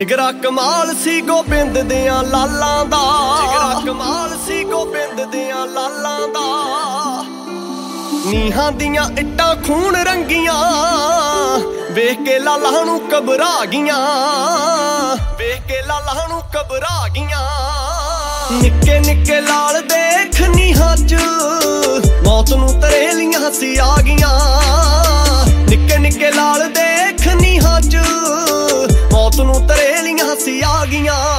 ਜਿਗਰਾ ਕਮਾਲ ਸੀ ਗੋਬਿੰਦ ਦਿਆਂ ਲਾਲਾਂ ਦਾ, ਜਿਗਰਾ ਕਮਾਲ ਸੀ ਗੋਬਿੰਦ ਦਿਆਂ ਲਾਲਾਂ ਦਾ। ਨੀਹਾਂ ਦੀਆਂ ਇੱਟਾਂ ਖੂਨ ਰੰਗੀਆਂ, ਵੇਖ ਕੇ ਲਾਲਾਂ ਨੂੰ ਘਬਰਾ ਗਈਆਂ, ਵੇਖ ਕੇ ਲਾਲਾਂ ਨੂੰ ਘਬਰਾ ਗਈਆਂ। ਨਿੱਕੇ ਨਿੱਕੇ ਲਾਲ ਦੇਖ ਨੀਹਾਂ 'ਚ ਮੌਤ ਨੂੰ ਤਰੇਲੀਆਂ ਸੀ ਆ ਗਈਆਂ। ਨਿੱਕੇ ਨਿੱਕੇ ਲਾਲ ਦੇਖ ਨੀਹਾਂ 'ਚ ਮੌਤ ਨੂੰ ਤਰੇਲੀਆਂ ਸੀ ਆ ਗਈਆਂ।